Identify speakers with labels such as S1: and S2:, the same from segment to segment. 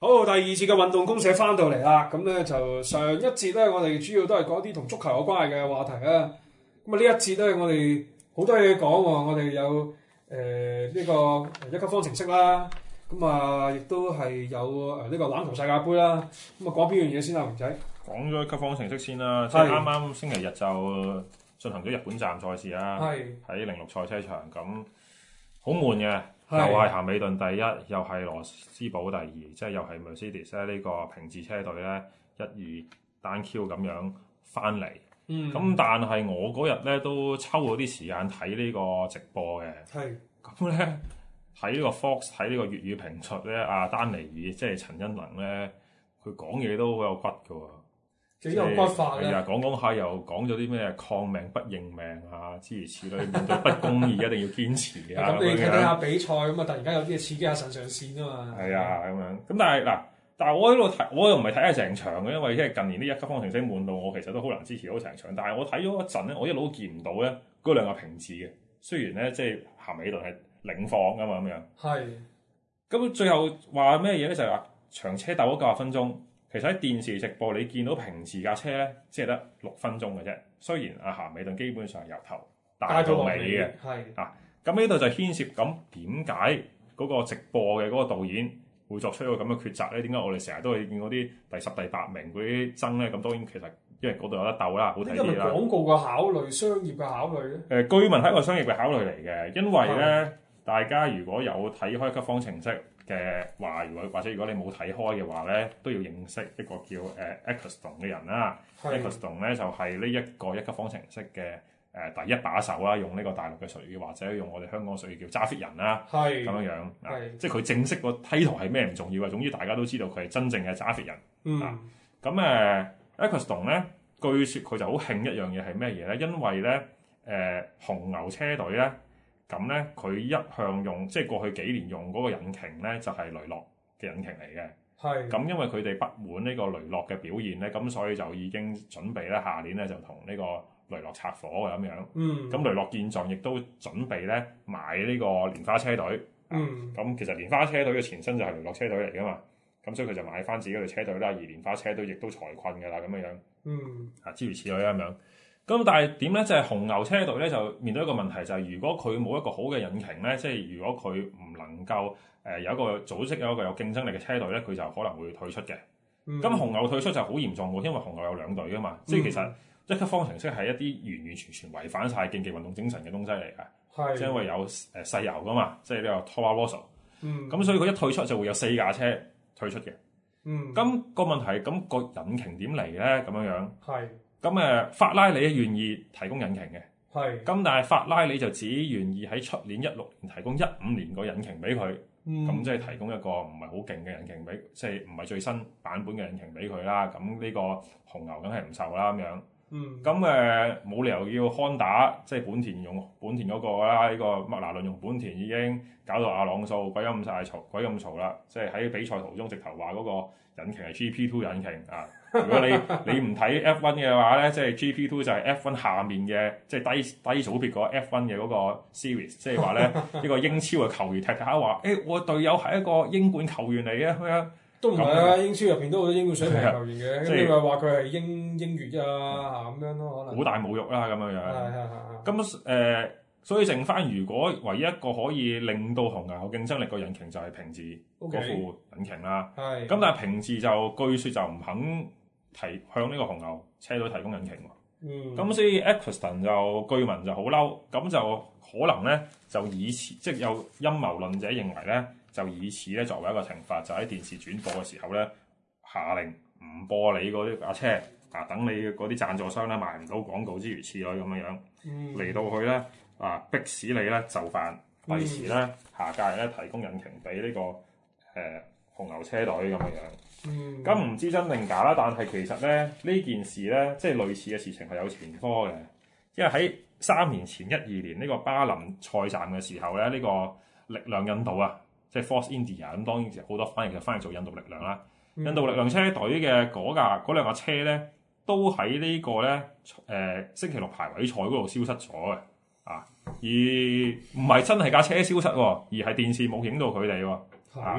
S1: 好，第二次嘅運動公社翻到嚟啦，咁咧就上一節咧，我哋主要都係講啲同足球有關嘅話題啦。咁啊呢一節咧，我哋好多嘢講喎，我哋有呢個一級方程式啦，咁啊亦都係有呢個欖球世界盃啦。咁啊講邊樣嘢先啊，榮仔？
S2: 講咗一級方程式先啦，即係啱啱星期日就進行咗日本站賽事啦，喺06賽車場咁好悶嘅。又係咸美頓第一，又係羅斯堡第二，即係又係 Mercedes 咧呢個平治車隊咧1-2單 Q 咁樣翻嚟。咁但係我嗰日咧都抽咗啲時間睇呢個直播嘅。咁咧睇呢個 Fox 睇呢個粵語評述咧，阿丹尼爾即係陳欣能咧，佢講嘢都好有骨㗎喎。
S1: 幾有骨法咧？
S2: 講下又講咗啲咩抗命不認命啊，諸如此類，面對不公義一定要堅持啊。
S1: 咁你睇下比賽咁啊，突然間有啲嘢刺激下腎上腺啊嘛。
S2: 係啊，咁樣。咁但係我喺度睇，我又唔係睇下成場嘅，因為即係近年啲一級方程式悶到我其實都好難支持到成場。但係我睇咗一陣咧，我一路都見唔到咧嗰兩個平治嘅。雖然咧即係咸美頓係領放㗎嘛咁樣。係。咁最後話咩嘢咧？就係話長車鬥咗90分鐘。其實喺電視直播你見到平治架車咧，只係得6分鐘嘅啫。雖然阿咸美頓基本上係由頭帶到尾嘅，咁呢度就牽涉咁點解嗰個直播嘅嗰個導演會作出一個咁嘅抉擇咧？點解我哋成日都會見嗰啲第10、第8名嗰啲爭咧？咁當然其實因為嗰度有得鬥啦，好睇啲啦。
S1: 呢個係廣告嘅考慮、商業嘅考慮咧？
S2: 據聞係一個商業嘅考慮嚟嘅，因為咧大家如果有睇開一級方程式嘅話，或者如果你冇睇開嘅話咧，都要認識一個叫Ecclestone 嘅人啦。Ecclestone 咧就係呢一個一級方程式嘅第一把手啦，用呢個大陸嘅術語或者用我哋香港術語叫揸 fit 人啦，咁樣即係佢正式個 title 係咩唔重要啊，總之大家都知道佢係真正嘅揸 fit 人。咁Ecclestone 咧，據說佢就好興一樣嘢係咩嘢咧？因為咧紅牛車隊咧。咁咧，佢一向用即係過去幾年用嗰個引擎咧，就係雷諾嘅引擎嚟嘅。咁因為佢哋不滿呢個雷諾嘅表現咧，咁所以就已經準備咧下年咧就同呢個雷諾拆夥嘅咁樣。咁雷諾現狀亦都準備咧買呢個蓮花車隊。咁其實蓮花車隊嘅前身就係雷諾車隊嚟噶嘛。咁所以佢就買翻自己嘅車隊啦。而蓮花車隊亦都財困㗎啦，咁樣。諸如此類咁樣。咁但係點咧？就係紅牛車隊咧就面對一個問題，就係如果佢冇一個好嘅引擎咧，即係如果佢唔能夠有一個組織有一個有競爭力嘅車隊咧，佢就可能會退出嘅。咁紅牛退出就好嚴重喎，因為紅牛有2隊㗎嘛，即係其實一級方程式係一啲完完全全違反晒競技運動精神嘅東西嚟㗎。即係因為有細油㗎嘛，即係呢個 Toro Rosso。咁所以佢一退出就會有4架車退出嘅。咁個問題咁個引擎點嚟咧？咁樣。咁法拉利願意提供引擎嘅，咁但係法拉利就只願意喺出年16年提供15年個引擎俾佢，咁即係提供一個唔係好勁嘅引擎俾，即係唔係最新版本嘅引擎俾佢啦。咁呢個紅牛梗係唔受啦咁樣。咁冇理由要康打，即係本田用本田嗰個啦。呢個麥拿倫用本田已經搞到阿朗素鬼咁嘈啦，即係喺比賽途中直頭話嗰個引擎係 GP2 引擎啊！如果你唔睇 F1 嘅話咧，即係 GP2 就係 F1 下面嘅，即係低組別個 F1 嘅嗰個 series， 即係話咧呢個英超嘅球員踢下話，我隊友係一個英冠球員嚟嘅咁樣。
S1: 都唔係啊！英超入邊都好多英冠水平球員嘅，咁你咪話佢係英乙啊咁樣咯，可能好大
S2: 侮辱啦咁樣。咁所以剩翻，如果唯一一個可以令到紅牛有競爭力個引擎就係平治嗰副引擎啦。咁但係平治就據說就唔肯向呢個紅牛車隊提供引擎喎。咁所以 Ecclestone 就據聞就好嬲，咁就可能咧就以此即係有陰謀論者認為咧。就以此咧作為一個懲罰，就喺電視轉播嘅時候咧，下令唔播你嗰啲架車等你嗰啲贊助商咧賣唔到廣告諸如此類咁樣嚟到去咧逼使你咧就範，第時咧下屆咧提供引擎俾呢個紅牛車隊咁樣。咁唔知真定假啦，但係其實咧呢件事咧即係類似嘅事情係有前科嘅，因為喺3年前12年呢個巴林賽站嘅時候咧，呢個力量印度啊。即係 Force India 咁，當然好多翻譯做印度力量啦。印度力量車隊嘅嗰2架車咧，都喺呢個咧星期6排位賽嗰度消失咗嘅而唔係真係架車消失喎，而係電視冇影到佢哋喎。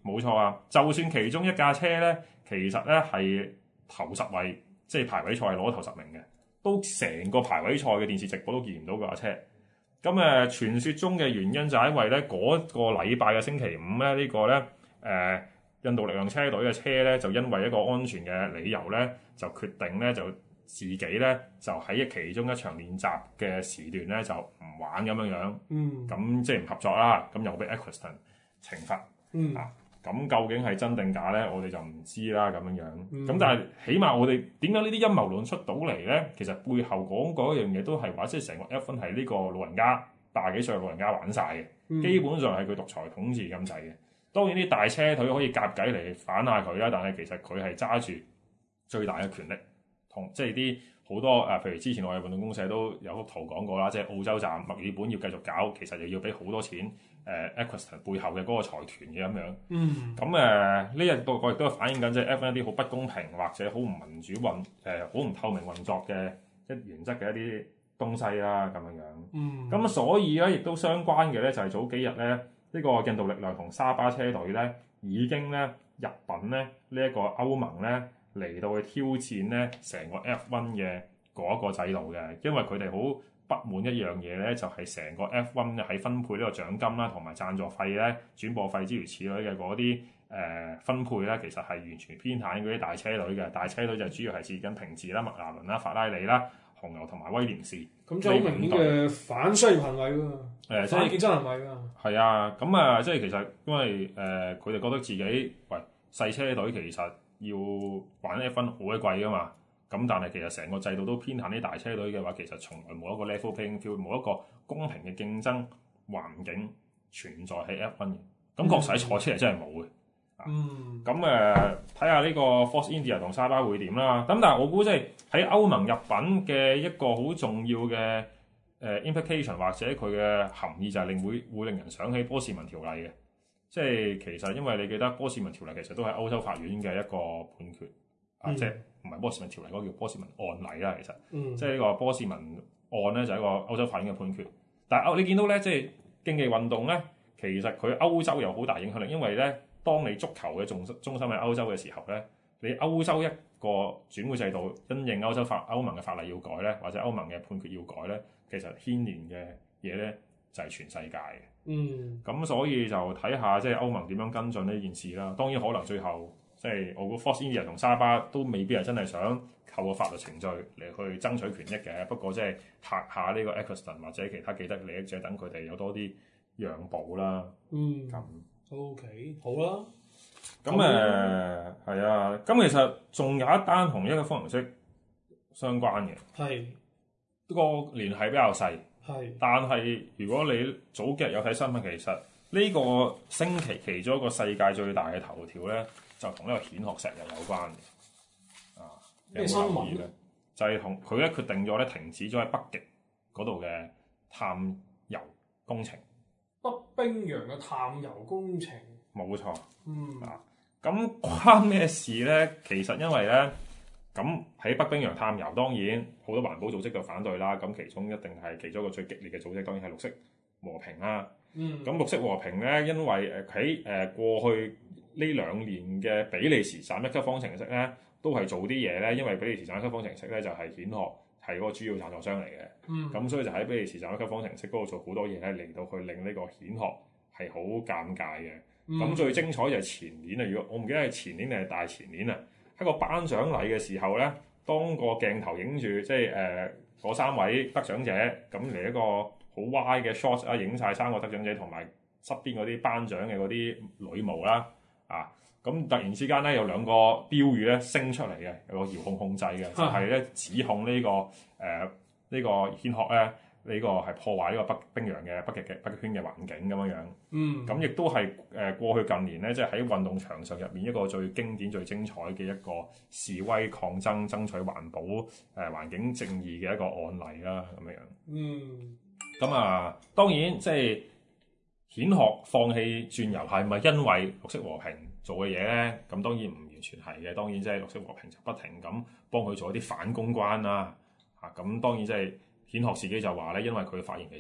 S2: 冇錯啊！就算其中一架車咧，其實咧係頭10位，即係排位賽係攞頭10名嘅，都成個排位賽嘅電視直播都見唔到嗰架車。咁傳說中嘅原因就係因為咧嗰個禮拜嘅星期五咧，呢個咧印度力量車隊嘅車咧就因為一個安全嘅理由咧，就決定咧就自己咧就喺其中一場練習嘅時段咧就唔玩咁樣。咁即係唔合作啦，咁又俾 Eccleston 懲罰。咁究竟係真定假咧？我哋就唔知啦咁樣。咁但係起碼我哋點解呢啲陰謀論出到嚟咧？其實背後講嗰樣嘢都係話，即係成個 F1 係呢個老人家80幾歲嘅老人家玩晒嘅，基本上係佢獨裁統治咁滯嘅。當然啲大車隊可以夾計嚟反下佢啦，但係其實佢係揸住最大嘅權力，同即係啲好多譬如之前我哋運動公社都有幅圖講過啦，即係澳洲站墨爾本要繼續搞，其實又要俾好多錢Eccleston 背後嘅嗰個財團嘅咁樣。咁呢日個亦都反映緊即係 F1 一啲好不公平或者好唔民主好唔透明運作嘅原則嘅一啲東西啦咁樣。咁所以咧亦都相關嘅咧就係早幾日咧呢個印度力量同沙巴車隊咧已經咧入稟咧呢一個歐盟咧嚟到去挑戰咧成個 F1 嘅嗰一個制度嘅，因為佢哋好不滿一樣嘢咧，就係成個 F1 喺分配呢個獎金啦，同埋贊助費咧、轉播費諸如此類嘅嗰啲分配咧，其實係完全偏袒嗰啲大車隊嘅。大車隊就主要係指緊平治啦、麥拿倫啦、法拉利啦、紅牛同埋威廉士。
S1: 咁就好明顯嘅反商業行為喎，反競爭行為喎。
S2: 係啊，咁即係其實因為佢哋覺得自己喂細車隊其實要玩 F1 好鬼貴噶嘛。咁但係其實成個制度都偏袒啲大車隊嘅話，其實從來冇一個 level playing field，冇一個公平嘅競爭環境存在喺 F1 嘅。咁確實喺賽車係真係冇嘅。咁睇下呢個 Force India 同沙巴會點啦。咁但係我估即係喺歐盟入稟嘅一個好重要嘅implication 或者佢嘅含義就係會令人想起波士文條例嘅。即係其實因為你記得波士文條例其實都係歐洲法院嘅一個判決即係。唔係波士文條例嗰個叫波士文案例啦，其實，即係呢個波士文案咧就係一個歐洲法院嘅判決。但係你見到咧，即係競技運動咧，其實佢歐洲有好大影響力，因為咧，當你足球嘅中心喺歐洲嘅時候咧，你歐洲一個轉會制度因應歐盟嘅法例要改咧，或者歐盟嘅判決要改咧，其實牽連嘅嘢咧就係全世界嘅。咁所以就睇下即係歐盟點樣跟進呢件事啦。當然可能最後。即係我估 Force India 同沙巴都未必係真係想透過法律程序嚟去爭取權益嘅，不過即係嚇下呢個 Eccleston 或者其他既得利益者，等佢哋有多啲讓步啦。咁
S1: OK 好啦。
S2: 咁係啊。咁其實仲有一單同一個方程式相關嘅，
S1: 係
S2: 個聯繫比較細。但係如果你早幾日有睇新聞，其實呢個星期其中一個世界最大嘅頭條咧。就同呢個蜆殼石油有關嘅，
S1: 咩新聞
S2: 咧？就係同佢咧決定咗咧停止咗喺北極嗰度嘅探油工程。
S1: 北冰洋嘅探油工程。
S2: 冇錯。咁關咩事咧？其實因為咧，咁喺北冰洋探油，當然好多環保組織就反對啦。咁其中一定係其中一個最激烈嘅組織，當然係綠色和平啦。咁綠色和平咧，因為喺過去呢2年嘅比利時站一級方程式咧，都係做啲嘢咧。因為比利時站一級方程式咧就係蜆殼係嗰個主要贊助商嚟嘅。咁所以就喺比利時站一級方程式嗰度做好多嘢咧，嚟到去令呢個蜆殼係好尷尬嘅。咁最精彩就係前年啊！如果我唔記得係前年定係大前年啊，喺個頒獎禮嘅時候咧，當個鏡頭影住即係嗰3位得獎者咁嚟一個好 wide 嘅 shot 啊，影晒3個得獎者同埋側邊嗰啲頒獎嘅嗰啲女模啦。咁突然之間咧有2個標語咧升出嚟嘅，有個遙控控制嘅，就係咧指控呢個蜆殼咧呢個係破壞呢個北冰洋嘅北極圈嘅環境咁樣樣。咁亦都係過去近年咧，即係喺運動場上入面一個最經典、最精彩嘅一個示威抗爭、爭取環保環境正義嘅一個案例啦，咁樣樣。咁當然即係。蜆殼放棄鑽油係咪因為綠色和平做嘅嘢咧？咁當然唔完全係嘅。當然即係綠色和平就不停咁幫佢做一啲反公關啦。咁當然即係蜆殼自己就話咧，因為佢發現其實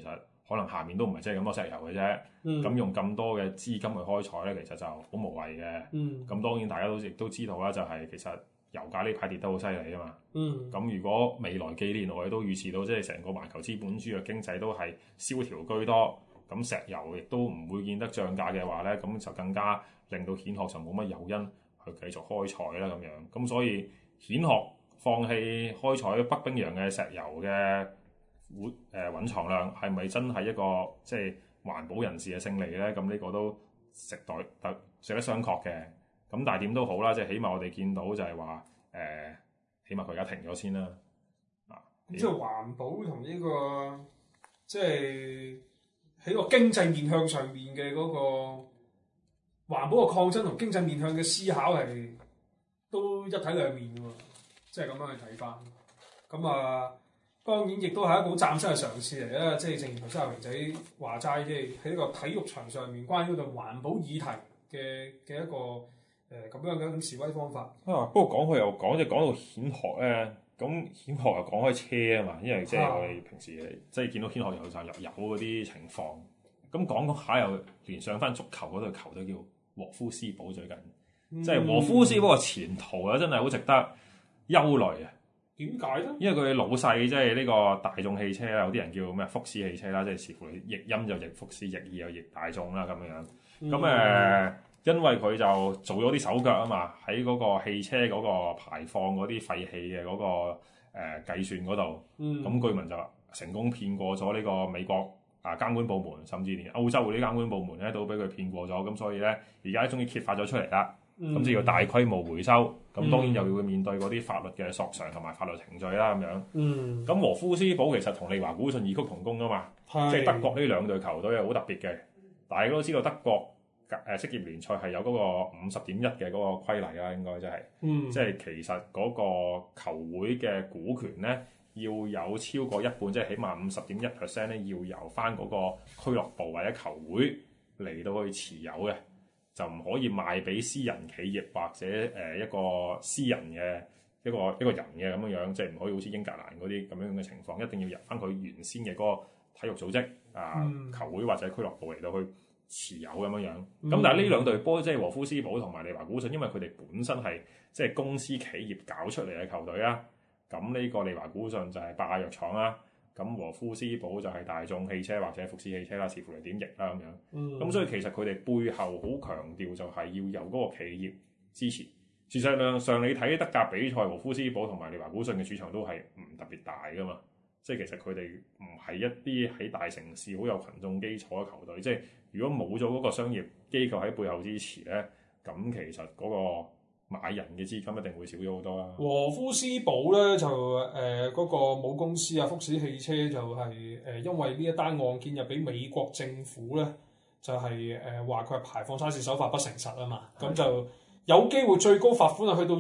S2: 可能下面都唔係真係咁多石油嘅啫。咁用咁多嘅資金去開採咧，其實就好無謂嘅。咁當然大家亦都知道啦，就係其實油價呢排跌得好犀利啊嘛。咁如果未來幾年我哋都預示到，即係成個環球資本主義嘅經濟都係蕭條居多，咁石油亦都唔會見得漲價嘅話咧，咁就更加令到蜆殼就冇乜誘因去繼續開採啦咁樣。咁所以蜆殼放棄開採北冰洋嘅石油嘅蘊藏量，係咪真係一個即係環保人士嘅勝利咧？咁呢個都值得商榷嘅。咁但係點都好啦，即係起碼我哋見到就係話起碼佢而家停咗先啦。
S1: 即係環保同呢個即係喺個經濟面向上面嘅嗰個環保嘅抗爭同經濟面向嘅思考係都一體兩面嘅喎，即係咁樣去睇翻。咁當然亦都係一個好嶄新嘅嘗試嚟啦。即係正如頭先阿榮仔話齋，即係喺呢個體育場上面關於呢個環保議題嘅一個咁樣嘅一種示威方法。
S2: 不過講開又講，即係講到蜆殼咧，咁蜆殼又講開車啊嘛，因為即係我哋平時即係見到蜆殼有就入油嗰啲情況。咁講下又連上翻足球嗰隊球隊叫和夫斯堡，最近即係和夫斯堡嘅前途啊，真係好值得憂慮啊！
S1: 點解咧？因
S2: 為佢老細即係呢個大眾汽車啦，有啲人叫咩福斯汽車啦，即係視乎你譯音就譯福斯，譯意又譯大眾啦咁樣。咁因為佢就做咗啲手腳啊嘛，喺嗰個汽車嗰個排放嗰啲廢氣嘅嗰個計算嗰度，咁據聞就成功騙過咗呢個美國監管部門，甚至連歐洲嗰啲監管部門咧都俾佢騙過咗，咁所以咧而家終於揭發咗出嚟啦。咁就要大規模回收，咁當然又要面對嗰啲法律嘅索償同埋法律程序啦咁樣。咁和夫斯堡其實同利華古遜異曲同工啊嘛，即係德國呢兩隊球隊係好特別嘅。大家都知道德國職業聯賽係有嗰個50.1嘅嗰個規例啦，應該即係，即係其實嗰個球會嘅股權咧要有超過一半，即係起碼50.1% 咧要由翻嗰個俱樂部或者球會嚟到去持有嘅。就唔可以賣俾私人企業或者一個私人嘅一個人嘅咁樣，即係唔可以好似英格蘭嗰啲咁樣嘅情況，一定要入翻佢原先嘅嗰個體育組織球會或者俱樂部嚟到去持有咁樣。咁但係呢兩隊波即係和夫斯堡同埋利華古遜，因為佢哋本身係即係公司企業搞出嚟嘅球隊啦。咁呢個利華古遜就係百亞藥廠啦。咁和夫斯堡就係大眾汽車或者福斯汽車啦，視乎你點譯啦咁樣。咁所以其實佢哋背後好強調就係要由嗰個企業支持。事實上你睇德甲比賽，和夫斯堡同埋利華古遜嘅主場都係唔特別大噶嘛。即係其實佢哋唔係一啲喺大城市好有群眾基礎嘅球隊。即係如果冇咗嗰個商業機構喺背後支持咧，咁其實嗰個買人嘅資金一定會少咗好多啦。
S1: 和夫斯堡咧就嗰個母公司福斯汽車就係因為呢一單案件又俾美國政府咧就係話佢係排放沙士手法不誠實啊嘛，咁就有機會最高罰款去到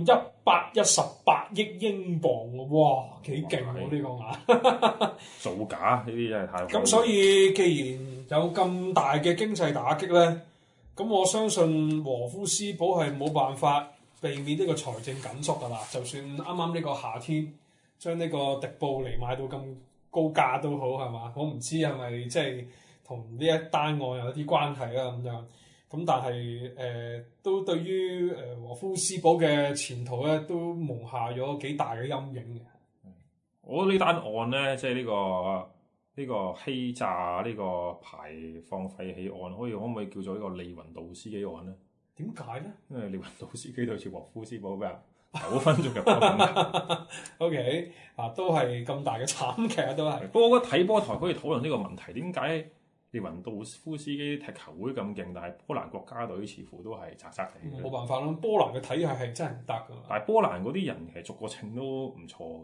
S1: 118億英鎊喎，哇幾勁喎呢個額！
S2: 造假呢啲真係太
S1: 咁所以既然有咁大嘅經濟打擊咧，咁我相信和夫斯堡係冇辦法避免呢個財政緊縮㗎啦，就算啱啱呢個夏天將呢個迪布尼賣到咁高價都好係嘛？我唔知係咪即係同呢一單案有啲關係啦咁樣。咁但係都對於和夫斯堡嘅前途咧都蒙下咗幾大嘅陰影嘅。
S2: 我覺得呢單案咧，即係呢個欺詐呢個排放廢氣案，可唔可以叫做呢個利雲道斯基案咧？
S1: 點解咧？
S2: 因為利雲道斯基對住和夫斯堡咩9分鐘入波。
S1: O.K. 都係咁大嘅慘劇都係。
S2: 不過我覺得睇波台可以討論呢個問題，點解利雲道夫斯基踢球會咁勁，但係波蘭國家隊似乎都係渣渣地。
S1: 冇辦法啦，波蘭嘅體系係真係唔得㗎。
S2: 但係波蘭嗰啲人其實逐個稱都唔錯。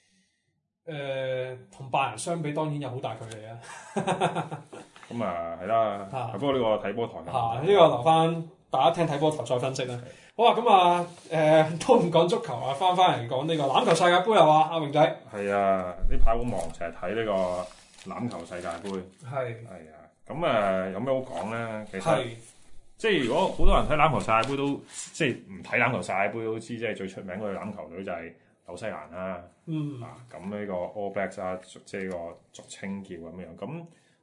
S1: 同拜仁相比，當然有好大距離啊。
S2: 咁係啦。不過呢個睇波台
S1: 呢個留翻大家聽睇波台再分析啦。好啊，咁都唔講足球啊，翻嚟講呢個欖球世界盃係嘛，阿榮仔。
S2: 係啊，呢排好忙，成日睇呢個欖球世界盃。係啊，咁有咩好講咧？其實即係如果好多人睇欖球世界盃都即係唔睇欖球世界盃都知，即係最出名嗰隊欖球隊就係紐西蘭啦。咁呢個 All Blacks 即係個俗稱叫咁樣。咁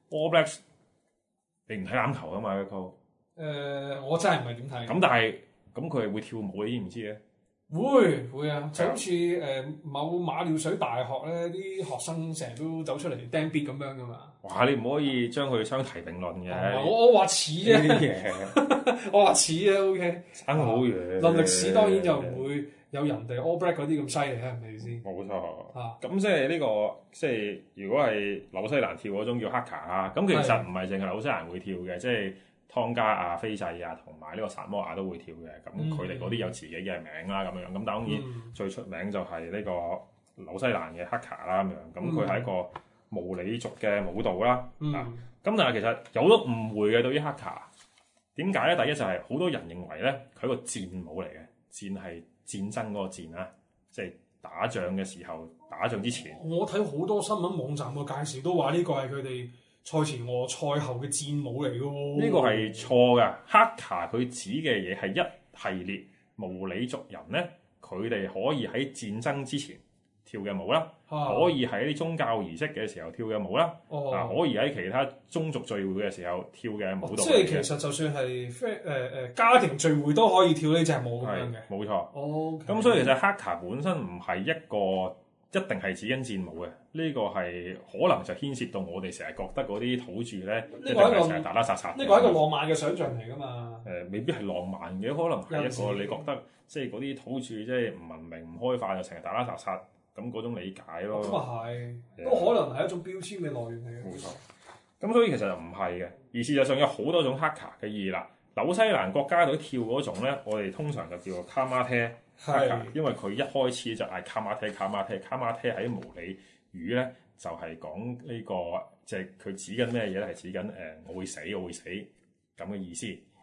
S2: All Blacks 你唔睇欖球啊嘛佢。
S1: 我真係唔係點睇。
S2: 咁但係咁佢係會跳舞，你知唔知咧？
S1: 會啊，就好似某馬料水大學咧，啲學生成日都走出嚟釘 beat 咁樣噶嘛。
S2: 哇！你唔可以將佢相提並論嘅。
S1: 我話似啫，
S2: 呢啲嘢
S1: 我話似啫 ，OK。
S2: 爭好遠。
S1: 論歷史當然就唔會有人哋 All Black 嗰啲咁犀利啦，係咪先？
S2: 冇錯。
S1: 啊，
S2: 咁即係呢個即係如果係紐西蘭跳嗰種叫黑卡啊，咁其實唔係淨係紐西蘭會跳嘅，即係湯加啊、斐濟啊同埋呢個薩摩亞都會跳嘅。咁佢哋嗰啲有自己嘅名啦，咁樣咁當然最出名就係呢個紐西蘭嘅黑卡啦，咁樣咁佢係一個毛里族嘅舞蹈啦。咁但係其實有好多誤會嘅對於黑卡，點解咧？第一就係好多人認為咧佢係個戰舞嚟嘅，戰係戰爭嗰個戰啊，即係打仗嘅時候，打仗之前。
S1: 我睇好多新聞網站嘅介紹都話呢個係佢哋賽前和賽後嘅戰舞嚟嘅喎。呢
S2: 個係錯㗎，黑卡佢指嘅嘢係一系列毛里族人咧，佢哋可以喺戰爭之前跳嘅舞啦，可以喺啲宗教儀式嘅時候跳嘅舞啦，可以喺其他宗族聚會嘅時候跳嘅舞蹈。
S1: 即係其實就算係家庭聚會都可以跳呢隻舞咁樣嘅。
S2: 冇錯。
S1: OK。
S2: 咁所以其實黑卡本身唔係一個一定係指緊戰舞嘅，呢個係可能就牽涉到我哋成日覺得嗰啲土著咧，一定係成日打打殺殺。
S1: 呢個係一個浪漫嘅想像嚟㗎嘛。
S2: 未必係浪漫嘅，可能係一個你覺得即係嗰啲土著即係唔文明、唔開化，就成日打打殺殺。咁嗰種理解咯，
S1: 咁啊係，都可能係一種標籤嘅來源嚟嘅。
S2: 冇錯。咁所以其實就唔係嘅，而事實上有好多種黑卡嘅意義啦。紐西蘭國家隊跳嗰種咧，我哋通常就叫做卡馬爹黑卡，因為佢一開始就嗌卡馬爹卡馬爹。卡馬爹喺毛里語咧就係講呢個，即係佢指緊咩嘢咧？係指緊我會死咁嘅意思。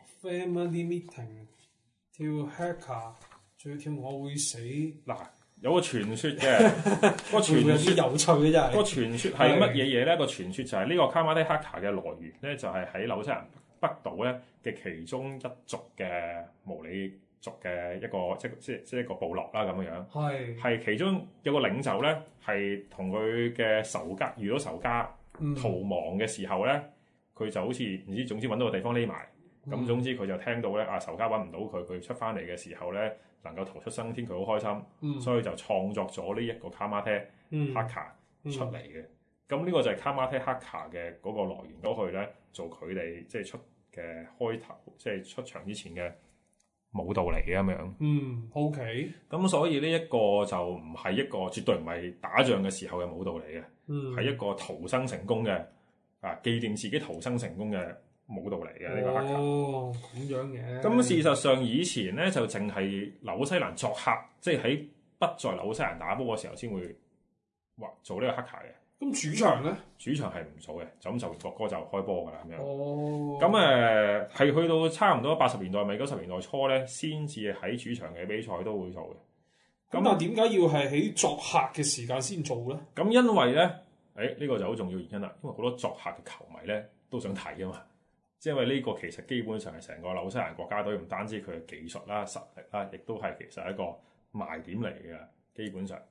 S1: Family meeting 跳黑卡，仲要跳我會死
S2: 嗱。有個傳說嘅，個傳說
S1: 有趣嘅真係。
S2: 個傳說係乜嘢嘢咧？個傳說就係呢個卡馬爹黑卡嘅來源咧，就係喺紐西蘭北島咧嘅其中一族嘅毛里族嘅一個即一個部落啦咁樣。係其中有個領袖咧，係同佢嘅仇家遇到仇家逃亡嘅時候咧，佢就好似唔知總之揾到個地方匿埋。咁總之佢就聽到咧仇家揾唔到佢，佢出翻嚟嘅時候咧，能夠逃出生天，佢好開心，所以就創作咗呢一個卡馬爹黑卡出嚟嘅。咁呢個就係卡馬爹黑卡嘅嗰個來源嗰去咧，做佢哋即係出嘅開頭，即係出場之前嘅舞蹈嚟嘅咁樣。
S1: OK。
S2: 咁所以呢一個就唔係一個絕對唔係打仗嘅時候嘅舞蹈嚟嘅，係一個逃生成功嘅紀念自己逃生成功嘅舞蹈嚟嘅呢個黑卡。
S1: 咁樣嘅。
S2: 咁事實上以前咧就淨係紐西蘭作客，即係喺不在紐西蘭打波嘅時候先會做呢個黑卡嘅。
S1: 咁主場咧？
S2: 主場係唔做嘅，就咁就國歌就開波㗎啦咁樣。咁係去到差唔多80年代尾90年代初咧，先至喺主場嘅比賽都會做嘅。
S1: 咁但係點解要係喺作客嘅時間先做咧？
S2: 咁因為咧，呢個就好重要原因啦，因為好多作客嘅球迷咧都想睇啊嘛。即係因為呢個其實基本上係成個紐西蘭國家隊，唔單止佢嘅技術啦、實力啦，亦都係其實一個賣點嚟嘅。基本上。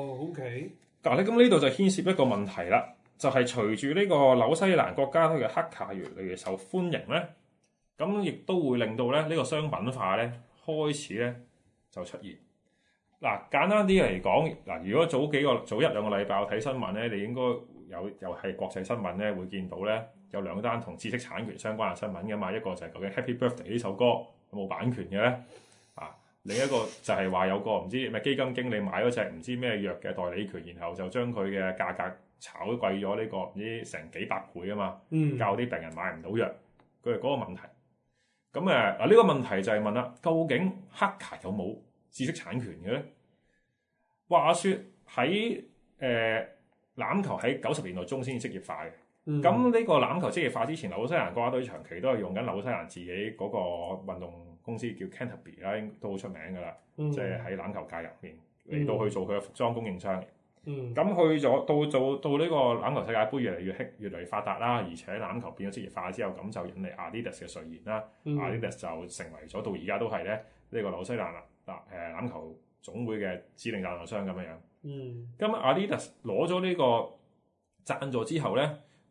S1: OK。
S2: 嗱，咁呢度就牽涉一個問題啦，就係隨住呢個紐西蘭國家隊嘅黑卡越嚟越受歡迎咧，咁亦都會令到咧呢個商品化咧開始咧就出現。嗱，簡單啲嚟講，如果早一兩個禮拜我睇新聞咧，你應該又係國際新聞咧，會見到咧有兩單同知識產權相關嘅新聞㗎嘛。一個就係究竟 Happy Birthday 呢首歌有冇版權嘅咧？另一個就係話有個唔知咩基金經理買咗隻唔知咩藥嘅代理權，然後就將佢嘅價格炒貴咗呢個唔知成幾百倍啊嘛，教啲病人買唔到藥，佢係嗰個問題。咁呢個問題就係問啦，究竟黑卡有冇知識產權嘅咧？話説喺欖球喺90年代中先至職業化嘅。咁呢個欖球職業化之前，紐西蘭國家隊長期都係用緊紐西蘭自己嗰個運動公司叫 Canterbury 啦，都好出名㗎啦。即係喺欖球界入面嚟到去做佢嘅服裝供應商。咁去咗到呢個欖球世界盃越嚟越興，越嚟越發達啦。而且欖球變咗職業化之後，咁就引嚟 Adidas 嘅垂涎啦。Adidas 就成為咗到而家都係咧呢個紐西蘭欖球總會嘅指定贊助商咁樣樣。咁 Adidas 攞咗呢個贊助之後咧，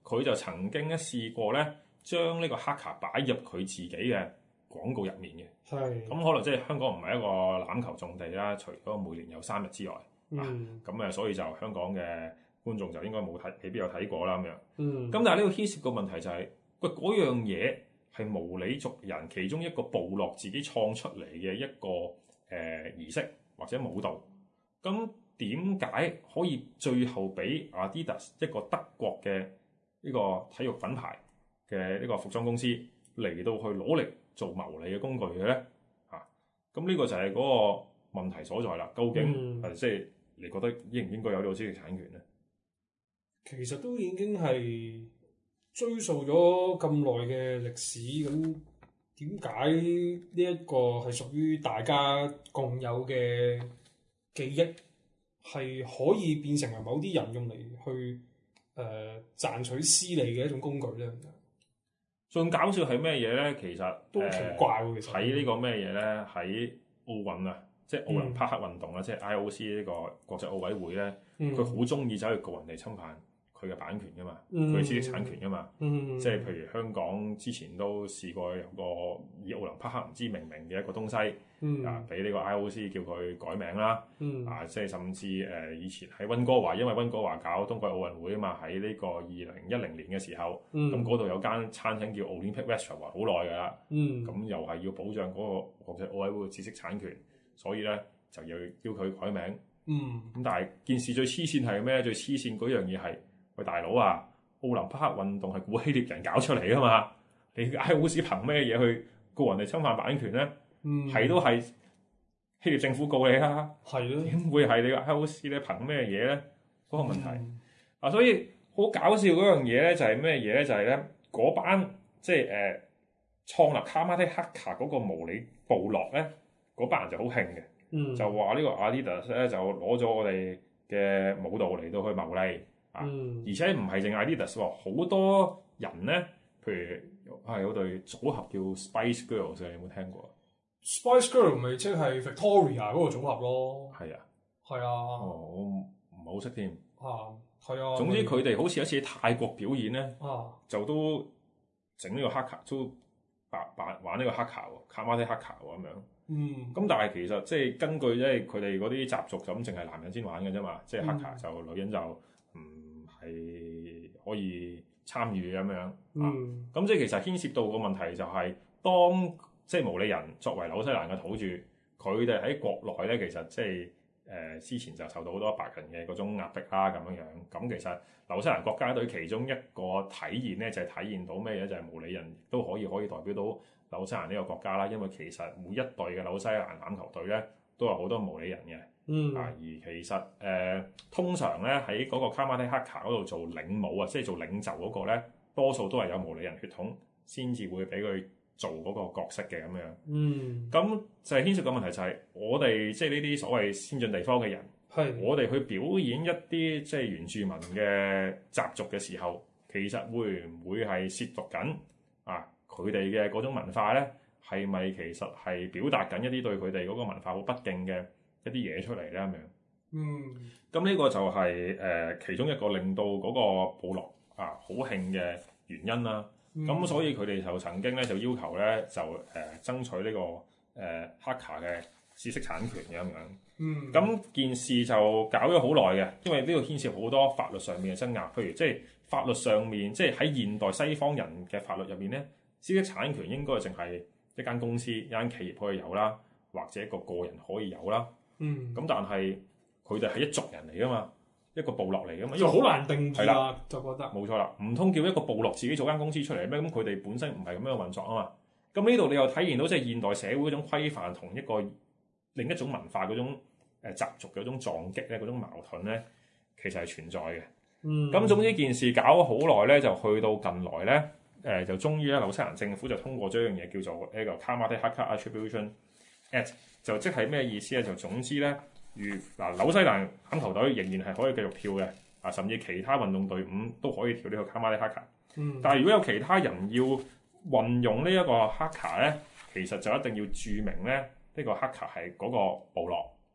S2: 佢就曾經咧試過咧將呢個黑卡擺入佢自己嘅廣告入面嘅。
S1: 係。
S2: 咁可能即係香港唔係一個欖球重地啦，除咗每年有3日之外，咁所以就香港嘅觀眾就應該未必有睇過啦咁樣。咁但係呢個牽涉個問題就係，喂嗰樣嘢係毛里族人其中一個部落自己創出嚟嘅一個儀式或者舞蹈，咁點解可以最後俾 Adidas 一個德國嘅呢個體育品牌嘅呢個服裝公司嚟到去攞嚟做牟利嘅工具嘅咧？咁呢個就係嗰個問題所在啦。究竟即係你覺得應唔應該有呢個知識產權咧？
S1: 其實都已經係追溯咗咁耐嘅歷史，咁點解呢一個係屬於大家共有嘅記憶，係可以變成為某啲人用嚟去賺取私利嘅一種工具咧？
S2: 仲搞笑係咩嘢咧？其實
S1: 都奇怪喎。其實
S2: 喺呢個咩嘢咧？喺奧運啊，即係奧林匹克運動啦，即係 IOC 呢個國際奧委會咧，佢好中意走去告人哋侵犯佢嘅版權噶嘛，佢知識產權噶嘛。即係譬如香港之前都試過有個以奧林匹克唔知命名嘅一個東西，俾呢個 IOC 叫佢改名啦。即係甚至以前喺溫哥華，因為溫哥華搞冬季奧運會啊嘛，喺呢個2010年嘅時候，咁嗰度有間餐廳叫 Olympic Restaurant 好耐㗎啦。咁又係要保障嗰個國際奧委會嘅知識產權，所以咧就要叫佢改名。咁但係件事最黐線係咩？最黐線嗰樣嘢係，喂大佬啊，奧林匹克運動係古希臘人搞出嚟㗎嘛，你 IOC 憑咩嘢去告人哋侵犯版權咧？係都係希臘政府告你啦，點會係你個 IOC 咧？憑咩嘢咧？嗰個問題所以好搞笑嗰樣嘢咧，就係咩嘢咧？就係咧嗰班即係創立卡馬蒂黑卡嗰個毛里部落咧，嗰班人就好興嘅，就話呢個 Adidas 咧就攞咗我哋嘅舞蹈嚟到去牟利而且唔係淨係 Adidas 喎，好多人咧，譬如有隊組合叫 Spice Girls， 你有冇聽過
S1: ？Spice Girl 咪即係 Victoria 嗰個組合咯。係啊。
S2: 我唔係好識添。
S1: 係啊。總
S2: 之佢哋好似一次喺泰國表演咧，就都整呢個黑卡，都玩呢個黑卡喎，卡馬蒂黑卡喎咁樣。咁但係其實即係根據即係佢哋嗰啲習俗，就咁淨係男人先玩嘅啫嘛，即係黑卡就女人就唔係可以參與咁樣。咁即係其實牽涉到個問題就係，當即係毛利人作為紐西蘭嘅土著，佢哋喺國內咧，其實即係之前就受到好多白人嘅嗰種壓迫啦咁樣。咁其實紐西蘭國家隊其中一個體現咧，就係體現到咩嘢？就係毛利人都可以代表到紐西蘭呢個國家啦。因為其實每一隊嘅紐西蘭欖球隊咧，都有好多毛利人嘅。而其實通常咧喺嗰個卡馬蒂黑卡嗰度做領舞啊，即係做領袖嗰個咧，多數都係有毛利人血統，先至會俾佢做嗰個角色嘅咁樣。咁就係牽涉個問題就係，我哋即係呢啲所謂先進地方嘅人，我哋去表演一啲即係原住民嘅習俗嘅時候，其實會唔會係褻瀆緊佢哋嘅嗰種文化咧？係咪其實係表達緊一啲對佢哋嗰個文化好不敬嘅一啲嘢出嚟咧咁樣？咁呢個就係其中一個令到嗰個部落好興嘅原因啦。咁所以佢哋就曾經咧就要求咧就爭取呢個黑卡嘅知識產權嘅咁樣。咁件事就搞咗好耐嘅，因為呢度牽涉好多法律上面嘅爭拗。譬如即係法律上面，即係喺現代西方人嘅法律入面咧，知識產權應該淨係一間公司、一間企業可以有啦，或者一個個人可以有啦。咁但係佢哋係一族人嚟噶嘛，一個部落嚟噶嘛，因為
S1: 好難定義啦，就覺得
S2: 冇錯啦。唔通叫一個部落自己做間公司出嚟咩？咁佢哋本身唔係咁樣運作啊嘛。咁呢度你又體現到即係現代社會嗰種規範同一個另一種文化嗰種習俗嘅嗰種撞擊咧，嗰種矛盾咧，其實係存在嘅。咁總之件事搞咗好耐咧，就去到近來咧，就終於咧紐西蘭政府就通過咗一樣嘢叫做呢個卡馬蒂黑卡 Attribution Act， 就即係咩意思咧？就總之咧，紐西蘭欖球隊仍然係可以繼續跳嘅，甚至其他運動隊伍都可以跳呢個卡馬蒂黑卡。但係如果有其他人要運用呢一個黑卡咧，其實就一定要註明咧呢個黑卡係嗰個部落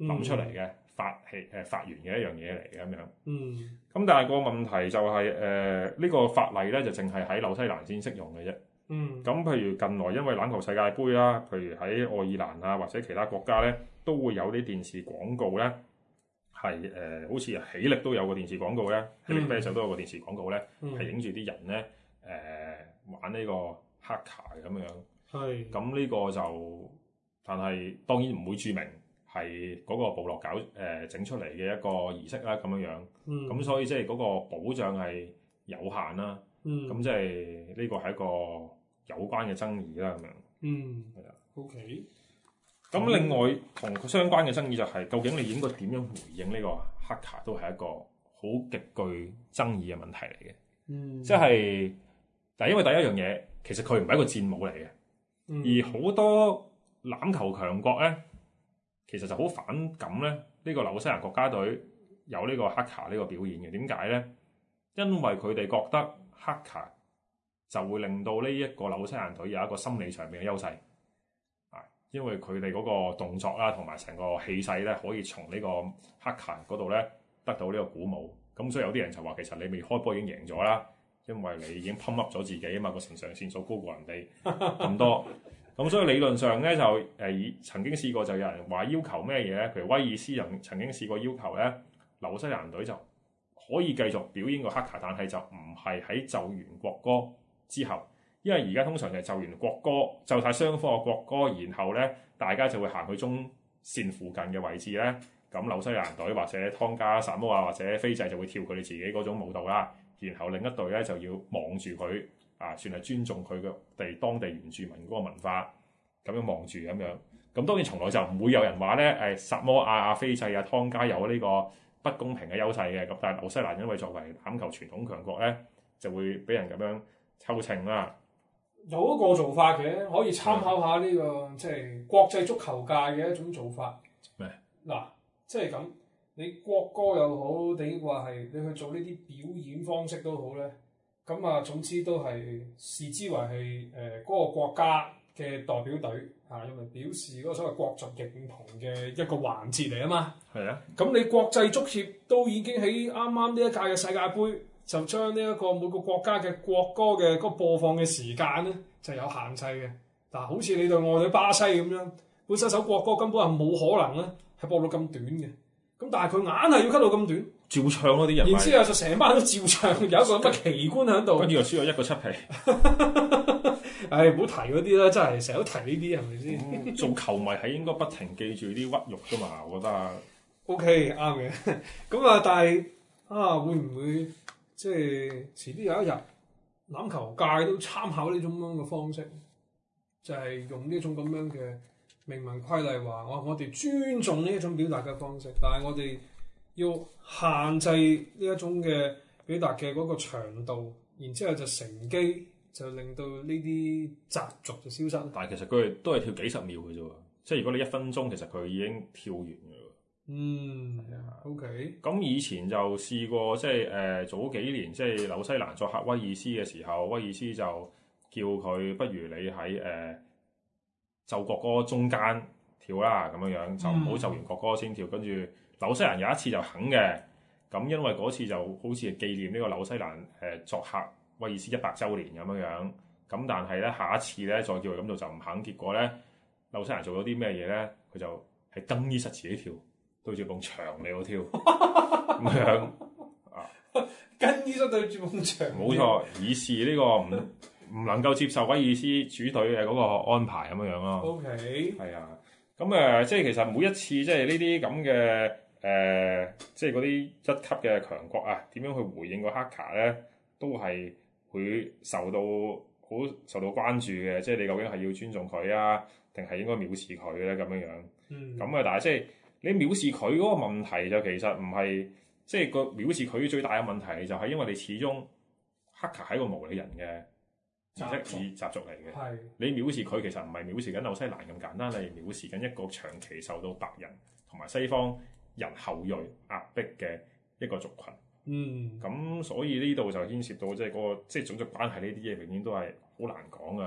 S2: 諗出嚟嘅發源嘅一樣嘢嚟嘅咁樣。
S1: 嗯。
S2: 咁但係個問題就係呢個法例咧就淨係喺紐西蘭先適用嘅啫。
S1: 嗯。
S2: 咁譬如近來因為欖球世界盃啦，譬如喺愛爾蘭啊或者其他國家咧，都會有啲電視廣告咧，係好似喜力都有個電視廣告咧，喜力啤酒都有個電視廣告咧，係影住啲人咧玩呢個黑卡咁樣。係。咁呢個就，但係當然唔會註明係嗰個部落整出嚟嘅一個儀式啦咁樣樣。咁所以即係嗰個保障係有限啦。咁即係呢個係一個有關嘅爭議啦咁樣。係啊。OK。咁另外同相關嘅爭議就係、究竟你應該點樣回應呢個黑卡，都係一個好極具爭議嘅問題嚟嘅。即係但係因為第一樣嘢，其實佢唔係一個戰舞嚟嘅。而好多欖球強國咧，其實就好反感咧呢個紐西蘭國家隊有呢個黑卡呢個表演嘅。點解咧？因為佢哋覺得黑卡就會令到呢一個紐西蘭隊有一個心理上面嘅優勢，因為佢哋嗰個動作啦，同埋成個氣勢咧，可以從呢個黑卡嗰度咧得到呢個鼓舞。咁所以有啲人就話，其實你未開波已經贏咗啦，因為你已經 pump up 咗自己啊嘛，個腎上腺素高過人哋咁多。咁所以理論上咧就曾經試過就有人話要求咩嘢咧？譬如威爾斯人曾經試過要求咧，紐西蘭隊就可以繼續表演個黑卡，但係就唔係喺奏完國歌之後，因為而家通常就係奏完國歌，奏晒雙方嘅國歌，然後咧大家就會行去中線附近嘅位置咧，咁紐西蘭隊或者湯加、薩摩亞或者斐濟就會跳佢哋自己嗰種舞蹈啦，然後另一隊咧就要望住佢。算係尊重佢嘅當地原住民嗰個文化，咁樣望住咁樣。咁當然從來就唔會有人話咧，薩摩亞、斐濟啊、湯加有呢個不公平嘅優勢嘅。咁但係紐西蘭因為作為欖球傳統強國咧，就會俾人咁樣抽秤啦。
S1: 有一個做法嘅，可以參考下呢個即係國際足球界嘅一種做法。
S2: 咩？
S1: 嗱，即係咁，你國歌又好，定話係你去做呢啲表演方式都好咧。咁啊，總之都係視之為係嗰個國家嘅代表隊用嚟表示嗰個所謂國族認同嘅一個環節嚟啊嘛。係啊。咁你國際足協都已經喺啱啱呢一屆嘅世界盃就將呢一個每個國家嘅國歌嘅嗰個播放嘅時間咧就有限制嘅。嗱，好似你對外隊巴西咁樣，本身首國歌根本係冇可能咧係播到咁短嘅。咁但係佢硬係要 cut 到咁短。照唱咯啲人，然之後就成班都照唱，有一個咁嘅奇觀喺度。跟住又輸咗1個7皮。唉，唔好提嗰啲啦，真係成日都提呢啲，係咪先？
S2: 做球迷係應該不停記住啲屈辱噶嘛，我覺得。
S1: OK，啱嘅。咁啊，但係會唔會即係遲啲有一日欖球界都參考呢種咁嘅方式，就係用呢種咁樣嘅明文規例話，我哋尊重呢一種表達嘅方式，但係我哋要限制呢一種嘅表達嘅嗰個長度，然之後就乘機就令到呢啲習俗就消失。
S2: 但係其實佢哋都係跳幾十秒嘅啫喎，即係如果你1分鐘，其實佢已經跳完嘅喎。係啊。OK。咁以前就試過，即係早幾年，即係紐西蘭作客威爾斯嘅時候，威爾斯就叫佢不如你喺奏國歌中間跳啦，咁樣樣就唔好奏完國歌先跳，跟住。紐西蘭有一次就肯嘅，咁因為嗰次就好似係紀念呢個紐西蘭作客威爾斯100週年咁樣樣，咁但係咧下一次咧再叫佢咁做就唔肯，結果咧紐西蘭做咗啲咩嘢咧？佢就係更衣室自己跳，對住埲牆嚟度跳咁樣啊！更衣室對住埲牆，冇錯，以示呢個唔能夠接受威爾斯主隊嘅嗰個安排咁樣樣咯。OK，係啊，咁即係其實每一次即係呢啲咁嘅。即係嗰啲一級嘅強國啊，點樣去回應個黑卡咧，都係會受到關注嘅。即係你究竟係要尊重佢啊，定係應該藐視佢咧咁樣樣？咁但係即係你藐視佢嗰個問題就其實唔係，即係個藐視佢最大嘅問題就係因為你始終黑卡係一個無理人嘅儀式習俗嚟嘅。係你藐視佢，其實唔係藐視緊紐西蘭咁簡單，你藐視緊一個長期受到白人同埋西方人後裔壓迫嘅一個族群，咁所以呢度就牽涉到即係嗰個即係種族關係呢啲嘢，永遠都係好難講噶。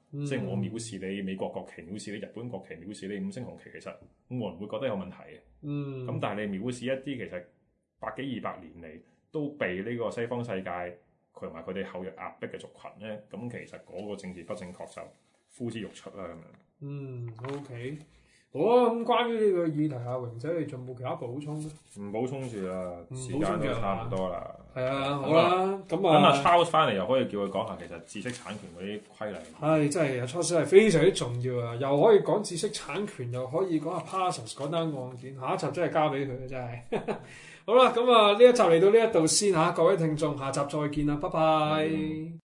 S2: 即係我藐視你美國國旗，藐視你日本國旗，藐視你五星紅旗，其實冇人會覺得有問題嘅。咁但係你藐視一啲其實百幾200年嚟都被呢個西方世界同埋佢哋後裔壓迫嘅族群咧，咁其實嗰個政治不正確就呼之欲出啦咁樣。
S1: OK。好啊，咁關於呢個議題，阿榮仔你仲冇其他補充咧？
S2: 唔補充住啦，時間都差唔多啦。
S1: 係啊，好啦，咁
S2: 等阿 Charles 翻嚟又可以叫佢講下其實知識產權嗰啲規例。
S1: 係真係阿 Charles 係非常之重要啊！又可以講知識產權，又可以講下 Parsons 嗰單案件。下一集真係交俾佢嘅真係。好啦，咁啊呢一集嚟到呢一度先嚇，各位聽眾，下集再見啦，拜拜。